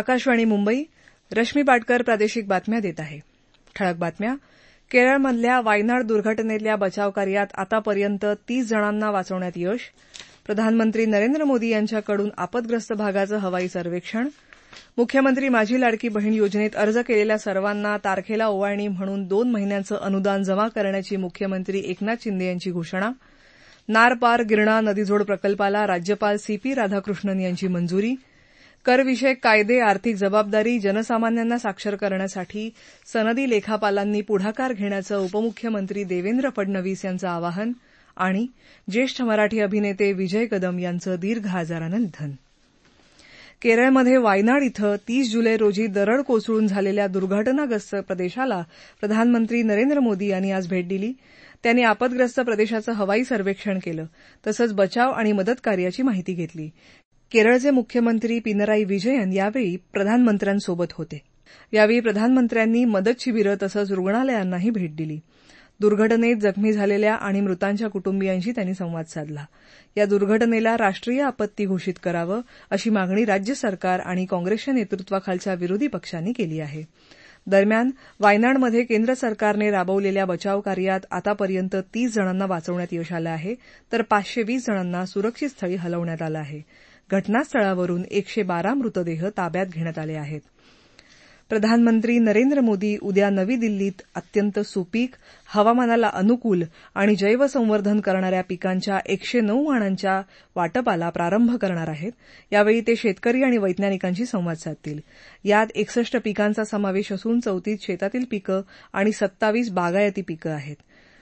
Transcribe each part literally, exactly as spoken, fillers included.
आकाशवाणी मुंबई. रश्मी पाटकर प्रादेशिक बातम्या देत आहे. ठळक बातम्या. केरळमधल्या वायनाड दुर्घटनेतल्या बचावकार्यात आतापर्यंत तीस जणांना वाचवण्यात यश. प्रधानमंत्री नरेंद्र मोदी यांच्याकडून आपदग्रस्त भागाचं हवाई सर्वेक्षण. मुख्यमंत्री माझी लाडकी बहीण योजनेत अर्ज केलेल्या सर्वांना तारखेला ओवाळणी म्हणून दोन महिन्यांचं अनुदान जमा करण्याची मुख्यमंत्री एकनाथ शिंदे यांची घोषणा. नार पार गिरणा नदीजोड प्रकल्पाला राज्यपाल सी पी राधाकृष्णन यांची मंजुरी. करविषयक कायदे आर्थिक जबाबदारी जनसामान्यांना साक्षर करण्यासाठी सनदी लेखापालांनी पुढाकार घेण्याचं उपमुख्यमंत्री देवेंद्र फडणवीस यांचं आवाहन. आणि ज्येष्ठ मराठी अभिनेते विजय कदम यांचं दीर्घ आजारानं निधन. केरळमध्ये वायनाड इथं तीस जुलै रोजी दरड कोसळून झालेल्या दुर्घटनाग्रस्त प्रदेशाला प्रधानमंत्री नरेंद्र मोदी यांनी आज भेट दिली. त्यांनी आपदग्रस्त प्रदेशाचं हवाई सर्वेक्षण केलं तसंच बचाव आणि मदत कार्याची माहिती घेतली. केरळचे मुख्यमंत्री पिनराई विजयन यावेळी प्रधानमंत्र्यांसोबत होते. यावेळी प्रधानमंत्र्यांनी मदत शिबिरं तसंच रुग्णालयांनाही भेट दिली. दुर्घटनेत जखमी झालेल्या आणि मृतांच्या कुटुंबियांशी त्यांनी संवाद साधला. या दुर्घटनेला राष्ट्रीय आपत्ती घोषित करावं अशी मागणी राज्य सरकार आणि काँग्रेसच्या नेतृत्वाखालच्या विरोधी पक्षांनी केली आहे. दरम्यान वायनाडमध्ये केंद्र सरकारने राबवलेल्या बचावकार्यात आतापर्यंत तीस जणांना वाचवण्यात यश आलं आहे तर पाचशे वीस जणांना सुरक्षित स्थळी हलवण्यात आलं आहे. घटनास्थळावरून एकशे बारा मृतदेह ताब्यात घेण्यात आले आहेत. प्रधानमंत्री नरेंद्र मोदी उद्या नवी दिल्लीत अत्यंत सुपीक, हवामानाला अनुकूल आणि जैवसंवर्धन करणाऱ्या पिकांच्या एकशे नऊ वाणांच्या वाटपाला प्रारंभ करणार आहेत. यावेळी ते शेतकरी आणि वैज्ञानिकांशी संवाद साधतील. यात एकसष्ट पिकांचा समावेश असून चौतीस शेतातील पिकं आणि सत्तावीस बागायती पिकं आहेत.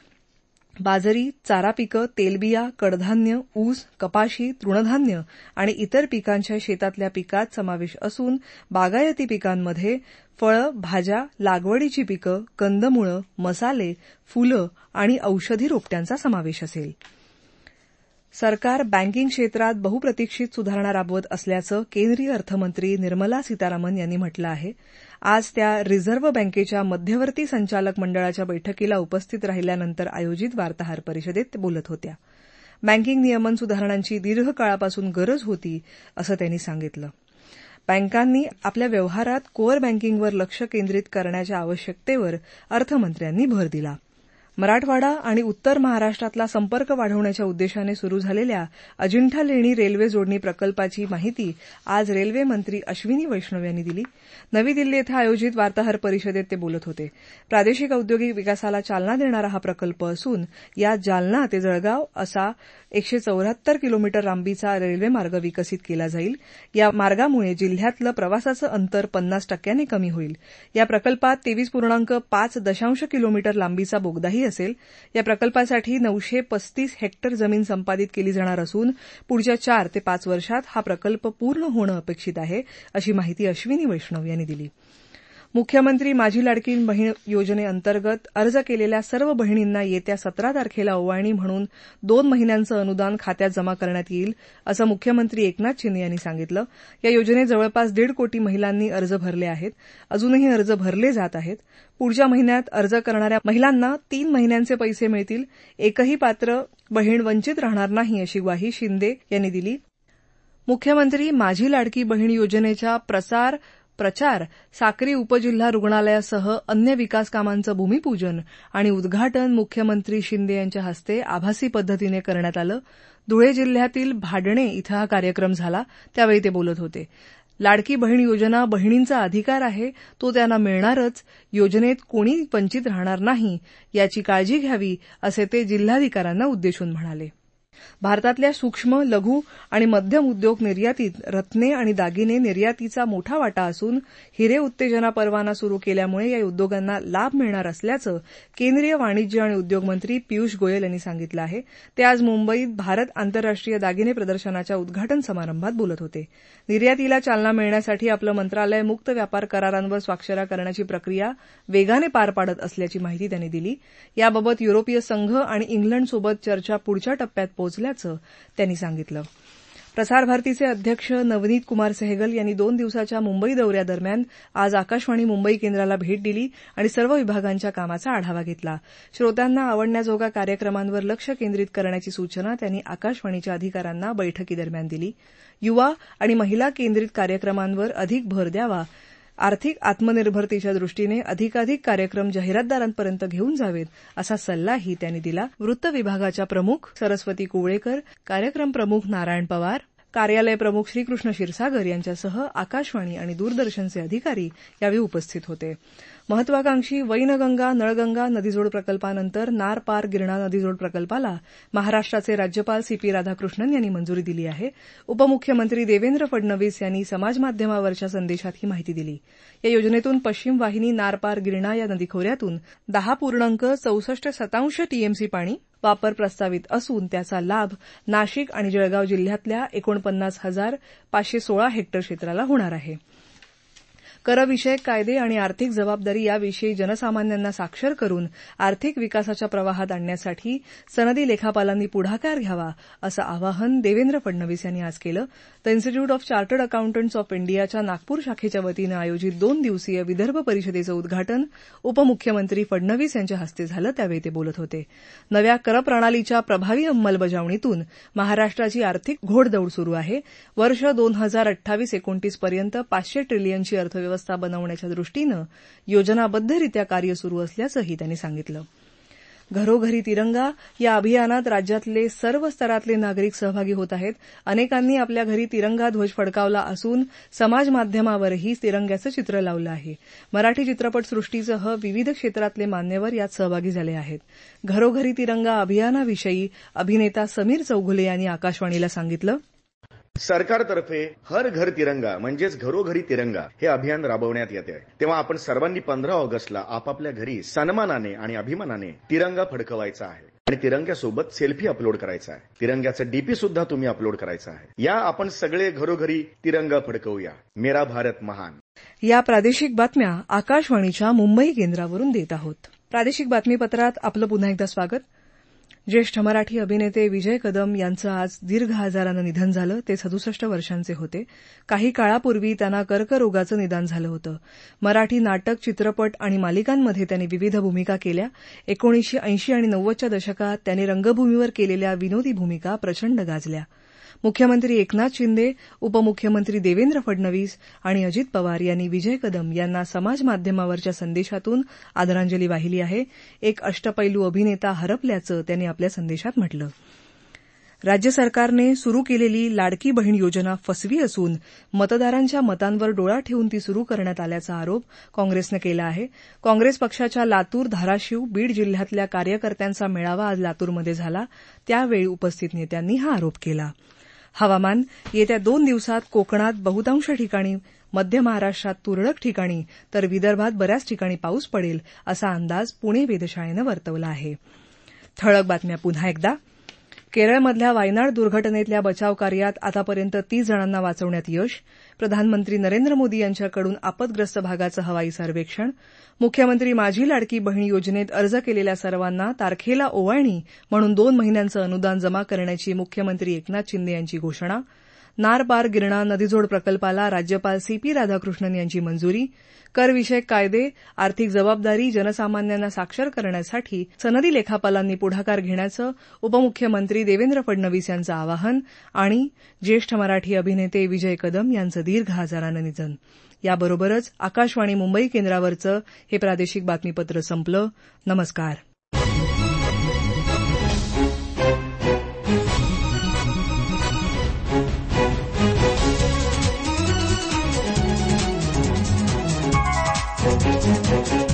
बाजरी, चारा पिकं, तेलबिया, कडधान्य, ऊस, कपाशी, तृणधान्य आणि इतर पिकांच्या शेतातल्या पिकात समावेश असून बागायती पिकांमध्ये फळं, भाज्या, लागवडीची पिकं, कंदमुळं, मसाले, फुलं आणि औषधी रोपट्यांचा समावेश असेल. सरकार बँकिंग क्षेत्रात बहुप्रतीक्षित सुधारणा राबवत असल्याचं केंद्रीय अर्थमंत्री निर्मला सीतारामन यांनी म्हटलं आहे. आज त्या रिझर्व्ह बँकेच्या मध्यवर्ती संचालक मंडळाच्या बैठकीला उपस्थित राहिल्यानंतर आयोजित वार्ताहर परिषदेत बोलत होत्या. बँकिंग नियमन सुधारणांची दीर्घकाळापासून गरज होती असं त्यांनी सांगितलं. बँकांनी आपल्या व्यवहारात कोअर बँकिंगवर लक्ष केंद्रित करण्याच्या आवश्यकतेवर अर्थमंत्र्यांनी भर दिला. मराठवाडा आणि उत्तर महाराष्ट्रातला संपर्क वाढवण्याच्या उद्देशाने सुरू झालेल्या अजिंठा लेणी रेल्वे जोडणी प्रकल्पाची माहिती आज रेल्वे मंत्री अश्विनी वैष्णव यांनी दिली. नवी दिल्ली इथं आयोजित वार्ताहर परिषदेत ते बोलत होते. प्रादेशिक औद्योगिक विकासाला चालना देणारा हा प्रकल्प असून यात जालना ते जळगाव असा एकशे चौऱ्याहत्तर किलोमीटर लांबीचा रेल्वेमार्ग विकसित केला जाईल. या मार्गामुळे जिल्ह्यातलं प्रवासाचं अंतर पन्नास टक्क्यांनी कमी होईल. या प्रकल्पात तेवीस पूर्णांक पाच दशांश किलोमीटर लांबीचा बोगदाही असेल. या प्रकल्पासाठी नऊशे पस्तीस हेक्टर जमीन संपादित केली जाणार असून पुढच्या चार ते पाच वर्षात हा प्रकल्प पूर्ण होणं अपेक्षित आहे अशी माहिती अश्विनी वैष्णव यांनी दिली. मुख्यमंत्री माझी लाडकी बहीण योजनेअंतर्गत अर्ज केलेल्या सर्व बहिणींना येत्या सतरा तारखेला ओवाळणी म्हणून दोन महिन्यांचं अनुदान खात्यात जमा करण्यात येईल असं मुख्यमंत्री एकनाथ शिंदे यांनी सांगितलं. या योजनेत जवळपास दीड कोटी महिलांनी अर्ज भरले आहेत. अजूनही अर्ज भरले जात आहेत. पुढच्या महिन्यात अर्ज करणाऱ्या महिलांना तीन महिन्यांचे पैसे मिळतील. एकही पात्र बहीण वंचित राहणार नाही अशी ग्वाही शिंदे यांनी दिली. मुख्यमंत्री माझी लाडकी बहीण योजनेच्या प्रसार प्रचार साक्री उपजिल्हा रुग्णालयासह अन्य विकास कामांचं भूमिपूजन आणि उद्घाटन मुख्यमंत्री शिंदे यांच्या हस्ते आभासी पद्धतीने करण्यात आलं. धुळे जिल्ह्यातील भाडणे इथं हा कार्यक्रम झाला त्यावेळी ते बोलत होते. लाडकी बहीण योजना बहिणींचा अधिकार आहे, तो त्यांना मिळणारच. योजनेत कोणी वंचित राहणार नाही याची काळजी घ्यावी असे ते जिल्हाधिकाऱ्यांना उद्देशून म्हणाले. भारतातल्या सूक्ष्म, लघु आणि मध्यम उद्योग निर्यातीत रत्ने आणि दागिने निर्यातीचा मोठा वाटा असून हिरे उत्तेजना परवाना सुरू केल्यामुळे या उद्योगांना लाभ मिळणार असल्याचं केंद्रीय वाणिज्य आणि उद्योग मंत्री पियुष गोयल यांनी सांगितलं आहे. ते आज मुंबईत भारत आंतरराष्ट्रीय दागिने प्रदर्शनाच्या उद्घाटन समारंभात बोलत होते. निर्यातीला चालना मिळण्यासाठी आपलं मंत्रालय मुक्त व्यापार करारांवर स्वाक्षऱ्या करण्याची प्रक्रिया वेगाने पार पाडत असल्याची माहिती त्यांनी दिली. याबाबत युरोपीय संघ आणि इंग्लंडसोबत चर्चा पुढच्या टप्प्यात पोहोचल्याचं त्यांनी सांगितलं. प्रसारभारतीचे अध्यक्ष नवनीत कुमार सहगल यांनी दोन दिवसाच्या मुंबई दौऱ्यादरम्यान आज आकाशवाणी मुंबई केंद्राला भेट दिली आणि सर्व विभागांच्या कामाचा आढावा घेतला. श्रोत्यांना आवडण्याजोगा कार्यक्रमांवर लक्ष केंद्रित करण्याची सूचना त्यांनी आकाशवाणीच्या अधिकाऱ्यांना बैठकीदरम्यान दिली. युवा आणि महिला केंद्रित कार्यक्रमांवर अधिक भर द्यावा, आर्थिक आत्मनिर्भरतेच्या दृष्टीने अधिकाधिक कार्यक्रम जाहिरातदारांपर्यंत घेऊन जावेत असा सल्लाही त्यांनी दिला. वृत्त विभागाच्या प्रमुख सरस्वती कुवळेकर, कार्यक्रम प्रमुख नारायण पवार, कार्यालय प्रमुख श्रीकृष्ण क्षीरसागर यांच्यासह आकाशवाणी आणि दूरदर्शनचे अधिकारी यावेळी उपस्थित होते. महत्वाकांक्षी वैनगंगा नळगंगा नदीजोड प्रकल्पानंतर नार पार गिरणा नदीजोड प्रकल्पाला महाराष्ट्राचे राज्यपाल सी पी राधाकृष्णन यांनी मंजुरी दिली आहे. उपमुख्यमंत्री देवेंद्र फडणवीस यांनी समाजमाध्यमावरच्या संदेशात ही माहिती दिली. या योजनेतून पश्चिम वाहिनी नार पार गिरणा या नदीखोऱ्यातून दहा पूर्णांक चौसष्ट शतांश टीएमसी पाणी वापर प्रस्तावित असून त्याचा लाभ नाशिक आणि जळगाव जिल्ह्यातल्या एकोणपन्नास हजार पाचशे सोळा हेक्टर क्षेत्राला होणार आहे. करविषयक कायदे आणि आर्थिक जबाबदारी याविषयी जनसामान्यांना साक्षर करून आर्थिक विकासाच्या प्रवाहात आणण्यासाठी सनदी लेखापालांनी पुढाकार घ्यावा असं आवाहन देवेंद्र फडणवीस यांनी आज केलं. The Institute of Chartered Accountants of इंडियाच्या नागपूर शाखेच्या वतीनं आयोजित दोन दिवसीय विदर्भ परिषदेचं उद्घाटन उपमुख्यमंत्री फडणवीस यांच्या हस्ते झालं. त्यावेळी ते बोलत होते. नव्या करप्रणालीच्या प्रभावी अंमलबजावणीतून महाराष्ट्राची आर्थिक घोडदौड सुरू आहे. वर्ष दोन हजार अठ्ठावीस एकोणतीस पर्यंत पाचशे ट्रिलियनची अर्थव्यवस्था व्यवस्था बनवण्याच्या दृष्टीनं योजनाबद्धरित्या कार्य सुरू असल्याचंही त्यांनी सांगितलं. घरोघरी तिरंगा या अभियानात राज्यातले सर्व स्तरातले नागरिक सहभागी होत आहेत. अनेकांनी आपल्या घरी तिरंगा ध्वज फडकावला असून समाजमाध्यमावरही तिरंग्याचं चित्र लावलं आहे. मराठी चित्रपटसृष्टीसह विविध क्षेत्रातले मान्यवर यात सहभागी झाले आहेत. घरोघरी तिरंगा अभियानाविषयी अभिनेता समीर चौघुले यांनी आकाशवाणीला सांगितलं. सरकारतर्फे हर घर तिरंगा म्हणजेच घरोघरी तिरंगा हे अभियान राबवण्यात येते. तेव्हा आपण सर्वांनी पंधरा ऑगस्टला आपापल्या घरी सन्मानाने आणि अभिमानाने तिरंगा फडकवायचा आहे आणि तिरंग्यासोबत सेल्फी अपलोड करायचा आहे. तिरंग्याचं डीपी सुद्धा तुम्ही अपलोड करायचं आहे. या आपण सगळे घरोघरी तिरंगा फडकवूया. मेरा भारत महान. या प्रादेशिक बातम्या आकाशवाणीच्या मुंबई केंद्रावरून देत आहोत. प्रादेशिक बातमीपत्रात आपलं पुन्हा एकदा स्वागत. ज्येष्ठ मराठी अभिनेते विजय कदम यांचं आज दीर्घ आजारानं निधन झालं. ते सदुसष्ट वर्षांचे होते. काही काळापूर्वी त्यांना कर्करोगाचं निदान झालं होतं. मराठी नाटक, चित्रपट आणि मालिकांमध्ये त्यांनी विविध भूमिका केल्या. एकोणीसशे ऐंशी आणि नव्वदच्या दशकात त्यांनी रंगभूमीवर केलेल्या विनोदी भूमिका प्रचंड गाजल्या. मुख्यमंत्री एकनाथ शिंदे, उपमुख्यमंत्री देवेंद्र फडणवीस आणि अजित पवार यांनी विजय कदम यांना समाजमाध्यमावरच्या संदेशातून आदरांजली वाहिली आहे. एक अष्टपैलू अभिनेता हरपल्याचं त्यांनी आपल्या संदेशात म्हटलं. राज्य सरकारने सुरू केलेली लाडकी बहीण योजना फसवी असून मतदारांच्या मतांवर डोळा ठेवून ती सुरू करण्यात आल्याचा आरोप काँग्रेसनं केला आहे. काँग्रेस पक्षाच्या लातूर, धाराशिव, बीड जिल्ह्यातल्या कार्यकर्त्यांचा मेळावा आज लातूरमध्ये झाला. त्यावेळी उपस्थित नेत्यांनी हा आरोप केला. हवामान. येत्या दोन दिवसात कोकणात बहुतांश ठिकाणी, मध्य महाराष्ट्रात तुरळक ठिकाणी तर विदर्भात बऱ्याच ठिकाणी पाऊस पडेल असा अंदाज पुणे वेधशाळेनं वर्तवला आहे. ठळक बातम्या पुन्हा एकदा. केरळमधल्या वायनाड दुर्घटनेतल्या बचाव कार्यात आतापर्यंत तीस जणांना वाचवण्यात यश. प्रधानमंत्री नरेंद्र मोदी यांच्याकडून आपदग्रस्त भागाचं हवाई सर्वेक्षण. मुख्यमंत्री माझी लाडकी बहीण योजनेत अर्ज केलेल्या सर्वांना तारखेला ओवाळणी म्हणून दोन महिन्यांचं अनुदान जमा करण्याची मुख्यमंत्री एकनाथ शिंदे यांची घोषणा. नार पार गिरणा नदीजोड प्रकल्पाला राज्यपाल सी पी राधाकृष्णन यांची मंजुरी. करविषयक कायदे, आर्थिक जबाबदारी जनसामान्यांना साक्षर करण्यासाठी सनदी लेखापालांनी पुढाकार घेण्याचं उपमुख्यमंत्री देवेंद्र फडणवीस यांचं आवाहन. आणि ज्येष्ठ मराठी अभिनेते विजय कदम यांचं दीर्घ आजारानं निधन. याबरोबरच आकाशवाणी मुंबई केंद्रावरचं हे प्रादेशिक बातमीपत्र संपलं. नमस्कार. Thank you.